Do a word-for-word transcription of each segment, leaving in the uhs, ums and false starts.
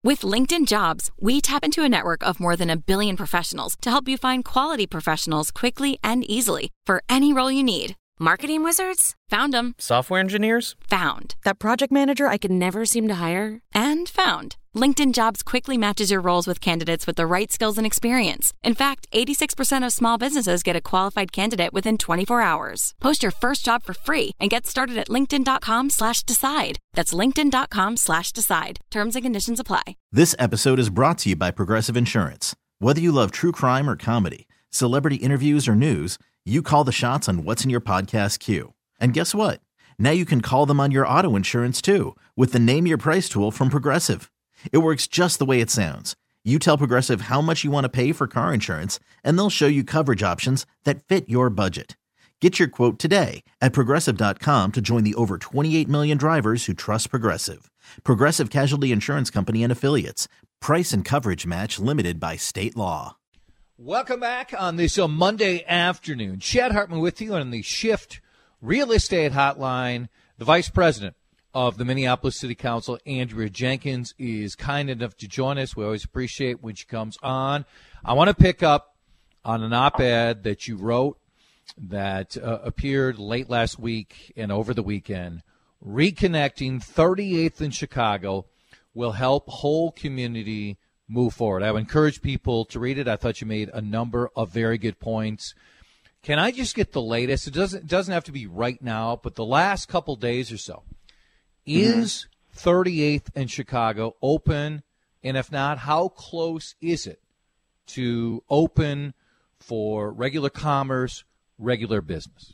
With LinkedIn Jobs, we tap into a network of more than a billion professionals to help you find quality professionals quickly and easily for any role you need. Marketing wizards? Found them. Software engineers? Found. That project manager I could never seem to hire? And found. LinkedIn Jobs quickly matches your roles with candidates with the right skills and experience. In fact, eighty-six percent of small businesses get a qualified candidate within twenty-four hours. Post your first job for free and get started at linkedin.com slash decide. That's linkedin.com slash decide. Terms and conditions apply. This episode is brought to you by Progressive Insurance. Whether you love true crime or comedy, celebrity interviews or news, you call the shots on what's in your podcast queue. And guess what? Now you can call them on your auto insurance too with the Name Your Price tool from Progressive. It works just the way it sounds. You tell Progressive how much you want to pay for car insurance, and they'll show you coverage options that fit your budget. Get your quote today at Progressive dot com to join the over twenty-eight million drivers who trust Progressive. Progressive Casualty Insurance Company and Affiliates. Price and coverage match limited by state law. Welcome back on this uh, Monday afternoon. Chad Hartman with you on the Shift Real Estate Hotline. The Vice President of the Minneapolis City Council, Andrea Jenkins, is kind enough to join us. We always appreciate when she comes on. I want to pick up on an op-ed that you wrote that uh, appeared late last week and over the weekend. Reconnecting thirty-eighth in Chicago will help whole community move forward. I would encourage people to read it. I thought you made a number of very good points. Can I just get the latest? It doesn't it doesn't have to be right now, but the last couple days or so. Is thirty-eighth in Chicago open? And if not, how close is it to open for regular commerce, regular business?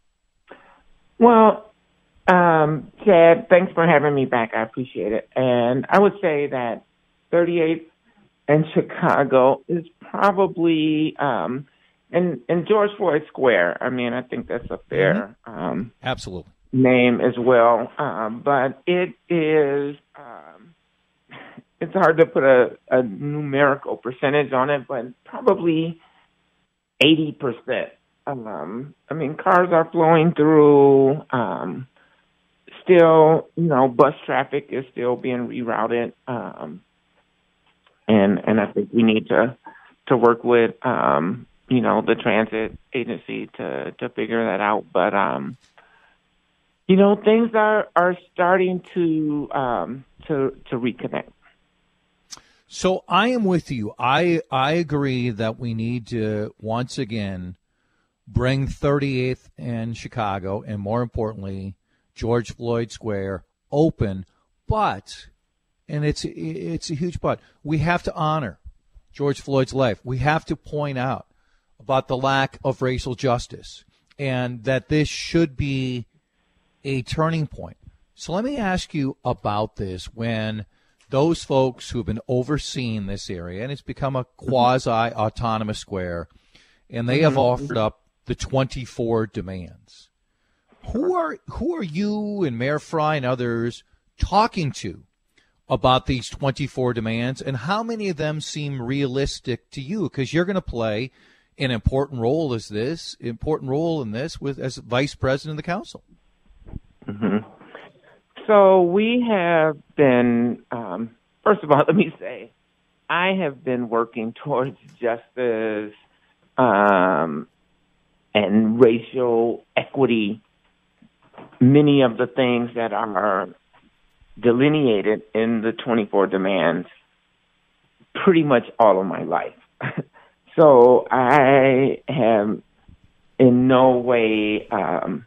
Well, um, Chad, thanks for having me back. I appreciate it. And I would say that thirty-eighth in Chicago is probably um, in, in George Floyd Square. I mean, I think that's a fair mm-hmm. um, absolutely name as well. Um, but it is um, it's hard to put a, a numerical percentage on it, but probably eighty percent. Um, I mean, cars are flowing through. Um, still, you know, bus traffic is still being rerouted. Um, and and I think we need to to work with, um, you know, the transit agency to, to figure that out. But, um, you know, things are, are starting to um, to to reconnect. So I am with you. I I agree that we need to once again bring thirty-eighth in Chicago and, more importantly, George Floyd Square open. But, and it's it's a huge but, we have to honor George Floyd's life. We have to point out about the lack of racial justice and that this should be a turning point. So let me ask you about this. When those folks who have been overseeing this area, and it's become a quasi-autonomous square, and they have offered up the twenty-four demands. Who are who are you and Mayor Fry and others talking to about these twenty-four demands, and how many of them seem realistic to you? Because you're going to play an important role as this important role in this with as vice president of the council. Mm-hmm. So we have been, um, first of all, let me say, I have been working towards justice um, and racial equity, many of the things that are delineated in the twenty-four demands pretty much all of my life. So I have in no way um,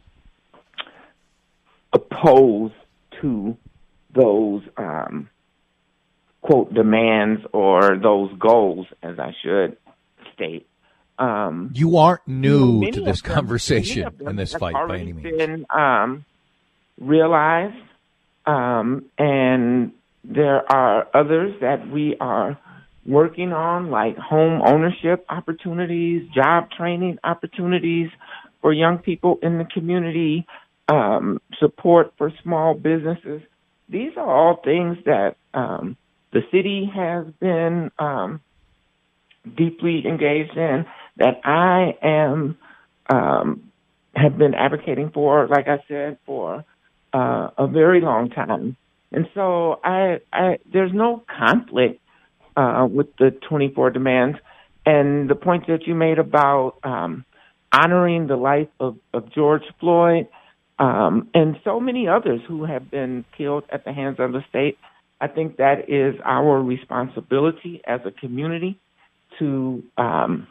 opposed to those, um, quote, demands or those goals, as I should state. Um, you aren't new you know, to this them, conversation and this fight by any means. Been, um, realized, um, and there are others that we are working on, like home ownership opportunities, job training opportunities for young people in the community, um, support for small businesses. These are all things that um, the city has been um, deeply engaged in, that I am um, have been advocating for, like I said, for uh, a very long time. And so I, I there's no conflict uh, with the twenty-four demands. And the point that you made about um, honoring the life of, of George Floyd um, and so many others who have been killed at the hands of the state, I think that is our responsibility as a community to um,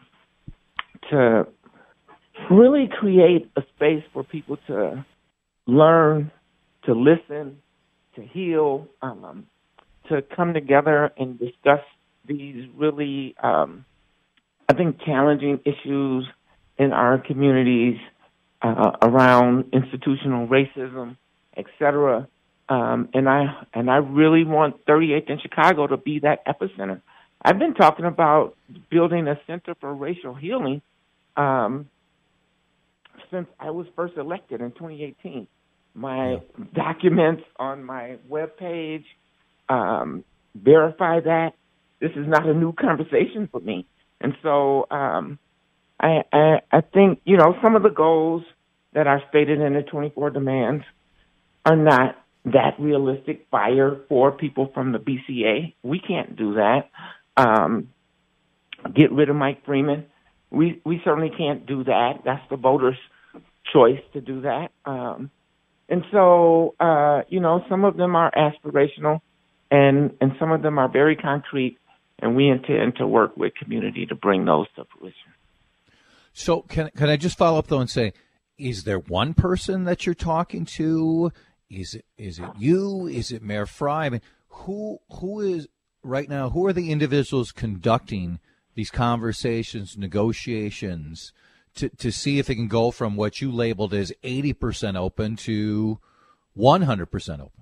to really create a space for people to learn, to listen, to heal, um, to come together and discuss these really, um, I think, challenging issues in our communities uh, around institutional racism, et cetera. Um, and I and I really want thirty-eighth in Chicago to be that epicenter. I've been talking about building a center for racial healing um, since I was first elected in twenty eighteen. My yeah. documents on my webpage um, verify that. This is not a new conversation for me. And so um, I, I, I think, you know, some of the goals that are stated in the twenty-four demands are not that realistic. Fire four people from the B C A. We can't do that. Um, get rid of Mike Freeman. We we certainly can't do that. That's the voters' choice to do that. Um, and so, uh, you know, some of them are aspirational and, and some of them are very concrete, and we intend to work with community to bring those to fruition. So can can I just follow up, though, and say, is there one person that you're talking to? Is it is it you? Is it Mayor Frey? I mean, who who is right now? Who are the individuals conducting these conversations, negotiations, to to see if it can go from what you labeled as eighty percent open to one hundred percent open?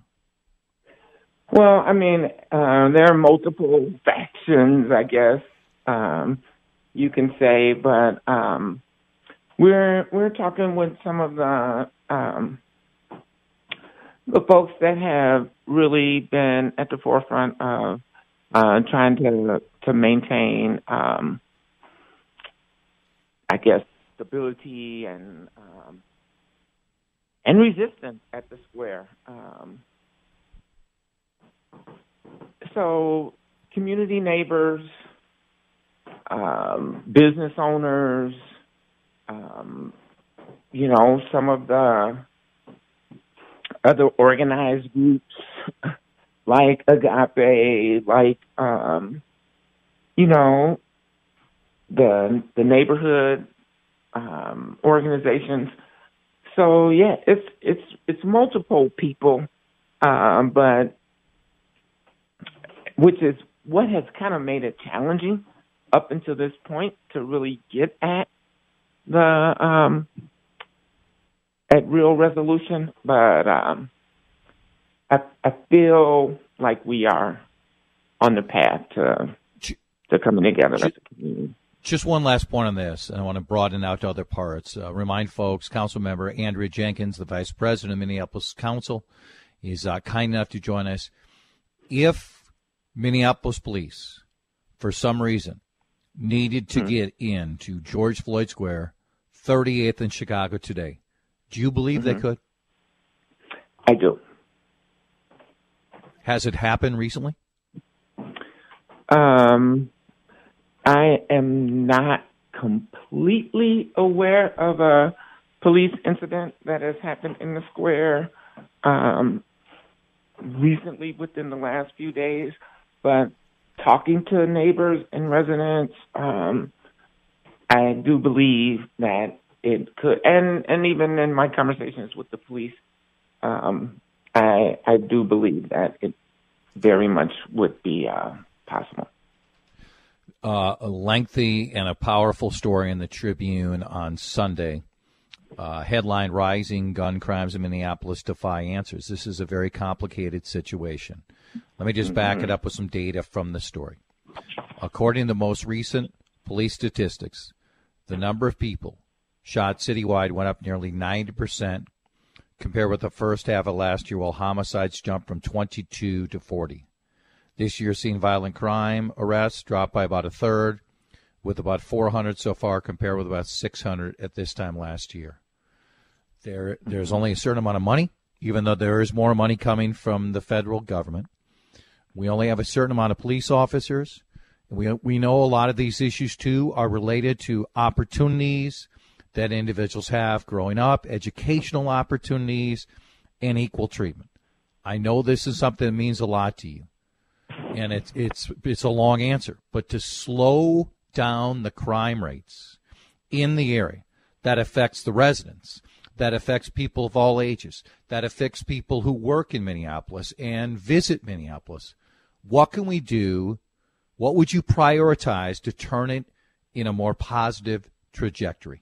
Well, I mean, uh, there are multiple factions, I guess um, you can say, but um, we're we're talking with some of the. Um, The folks that have really been at the forefront of uh, trying to to maintain, um, I guess, stability and um, and resistance at the square. Um, so, community neighbors, um, business owners, um, you know, some of the other organized groups like Agape, like, um, you know, the the neighborhood um, organizations. So, yeah, it's it's it's multiple people, um, but which is what has kind of made it challenging up until this point to really get at the um at real resolution, but um, I, I feel like we are on the path to to coming together as a community. Just one last point on this, and I want to broaden out to other parts. Uh, remind folks, Council Member Andrea Jenkins, the Vice President of Minneapolis Council, is uh, kind enough to join us. If Minneapolis police, for some reason, needed to mm-hmm. get into George Floyd Square, thirty-eighth in Chicago today, do you believe mm-hmm. they could? I do. Has it happened recently? Um, I am not completely aware of a police incident that has happened in the square um, recently within the last few days, but talking to neighbors and residents, um, I do believe that it could, and, and even in my conversations with the police, um, I I do believe that it very much would be uh, possible. Uh, a lengthy and a powerful story in the Tribune on Sunday. Uh, headline, Rising Gun Crimes in Minneapolis Defy Answers. This is a very complicated situation. Let me just back mm-hmm. it up with some data from the story. According to the most recent police statistics, the number of people shot citywide went up nearly ninety percent compared with the first half of last year, while homicides jumped from twenty-two to forty. This year, seen violent crime arrests dropped by about a third, with about four hundred so far compared with about six hundred at this time last year. There, There's only a certain amount of money even though there is more money coming from the federal government. We only have a certain amount of police officers. We we know a lot of these issues, too, are related to opportunities that individuals have growing up, educational opportunities, and equal treatment. I know this is something that means a lot to you, and it's it's it's a long answer. But to slow down the crime rates in the area, that affects the residents, that affects people of all ages, that affects people who work in Minneapolis and visit Minneapolis. What can we do? What would you prioritize to turn it in a more positive trajectory?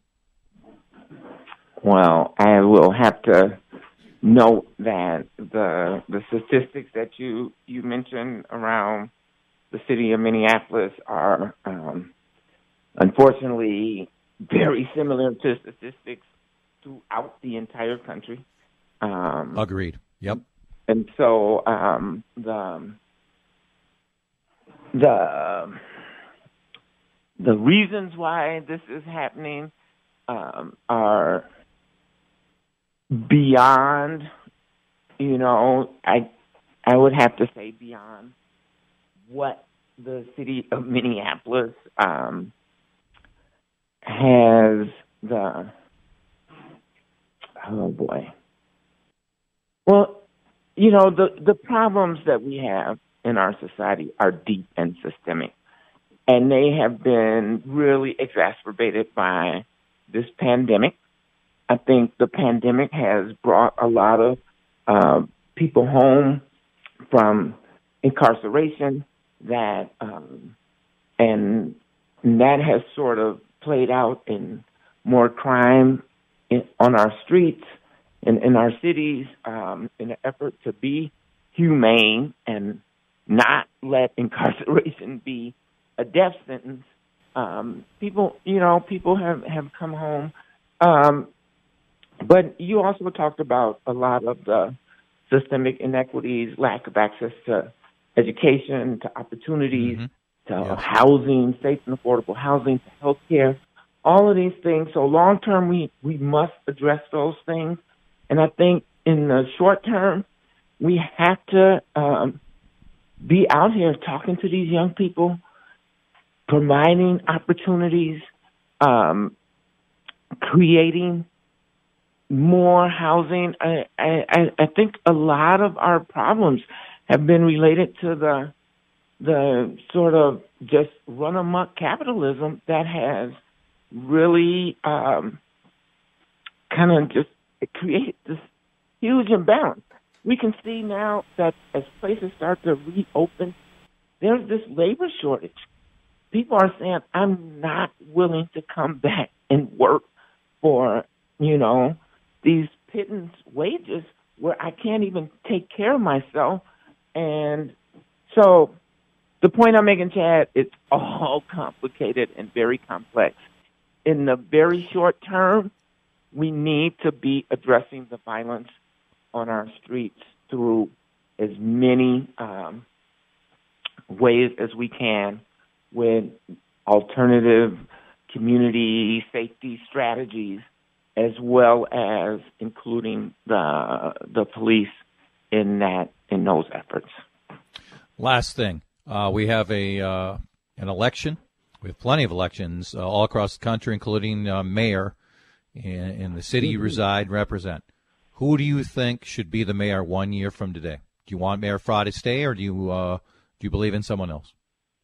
Well, I will have to note that the the statistics that you, you mentioned around the city of Minneapolis are um, unfortunately very similar to statistics throughout the entire country. Um, Agreed. Yep. And so um, the the the reasons why this is happening um, are beyond, you know, I I would have to say beyond what the city of Minneapolis um, has the, oh boy. Well, you know, the, the problems that we have in our society are deep and systemic, and they have been really exacerbated by this pandemic. I think the pandemic has brought a lot of uh, people home from incarceration, that um, and that has sort of played out in more crime in, on our streets and in our cities, um, in an effort to be humane and not let incarceration be a death sentence. Um, people, you know, people have, have come home. Um, but you also talked about a lot of the systemic inequities, lack of access to education, to opportunities, mm-hmm. to yes. housing, safe and affordable housing, to health care, all of these things. So long term, we, we must address those things. And I think in the short term, we have to um, be out here talking to these young people, providing opportunities, um, creating more housing. I, I, I think a lot of our problems have been related to the the sort of just run amok capitalism that has really um, kind of just created this huge imbalance. We can see now that as places start to reopen, there's this labor shortage. People are saying, I'm not willing to come back and work for, you know, these pittance wages where I can't even take care of myself. And so the point I'm making, Chad, it's all complicated and very complex. In the very short term, we need to be addressing the violence on our streets through as many um, ways as we can, with alternative community safety strategies, as well as including the the police in that in those efforts. Last thing, uh, we have a uh, an election. We have plenty of elections uh, all across the country, including uh, mayor in, in the city you reside and represent. Who do you think should be the mayor one year from today? Do you want Mayor Frey to stay, or do you uh, do you believe in someone else?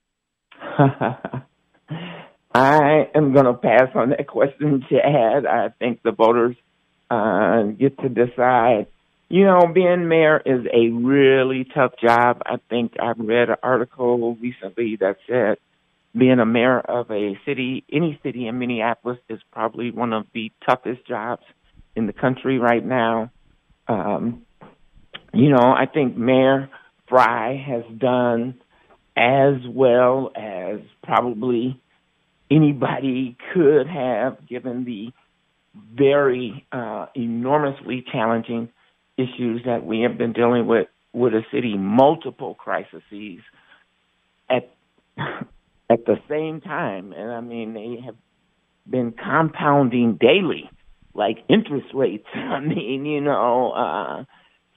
I am going to pass on that question, Chad. I think the voters uh, get to decide. You know, being mayor is a really tough job. I think I've read an article recently that said being a mayor of a city, any city in Minneapolis, is probably one of the toughest jobs in the country right now. Um, you know, I think Mayor Frey has done as well as probably anybody could have, given the very uh, enormously challenging issues that we have been dealing with with a city, multiple crises at at the same time. And I mean, they have been compounding daily, like interest rates. I mean, you know, uh,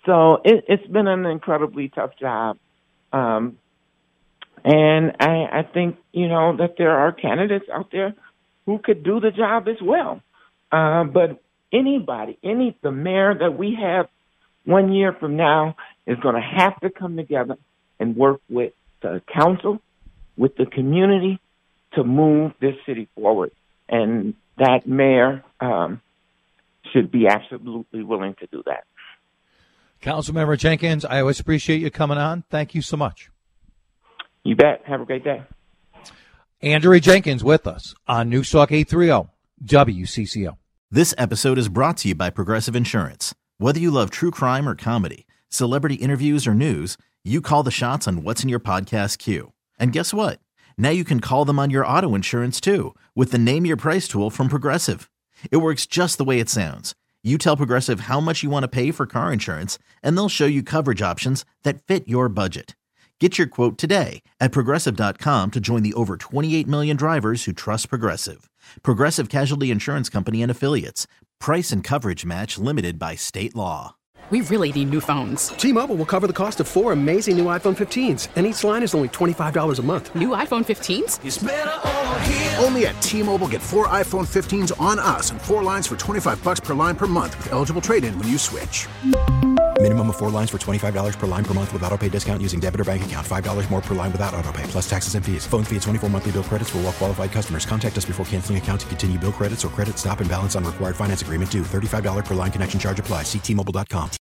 So it, it's been an incredibly tough job. Um, and I, I think, you know, that there are candidates out there who could do the job as well. Uh, but anybody, any the mayor that we have one year from now is going to have to come together and work with the council, with the community, to move this city forward. And that mayor um, should be absolutely willing to do that. Councilmember Jenkins, I always appreciate you coming on. Thank you so much. You bet. Have a great day. Andrew Jenkins with us on Newstalk eight thirty W C C O. This episode is brought to you by Progressive Insurance. Whether you love true crime or comedy, celebrity interviews or news, you call the shots on what's in your podcast queue. And guess what? Now you can call them on your auto insurance too with the Name Your Price tool from Progressive. It works just the way it sounds. You tell Progressive how much you want to pay for car insurance, and they'll show you coverage options that fit your budget. Get your quote today at Progressive dot com to join the over twenty-eight million drivers who trust Progressive. Progressive Casualty Insurance Company and Affiliates. Price and coverage match limited by state law. We really need new phones. T-Mobile will cover the cost of four amazing new iPhone fifteens, and each line is only twenty-five dollars a month. New iPhone fifteens? It's better over here. Only at T-Mobile, get four iPhone fifteens on us and four lines for twenty-five bucks per line per month with eligible trade-in when you switch. Minimum of four lines for twenty-five dollars per line per month with autopay discount using debit or bank account. five dollars more per line without autopay, plus taxes and fees. Phone fee at twenty-four monthly bill credits for well-qualified customers. Contact us before canceling account to continue bill credits or credit stop and balance on required finance agreement due. thirty-five dollars per line connection charge applies. See T Mobile dot com.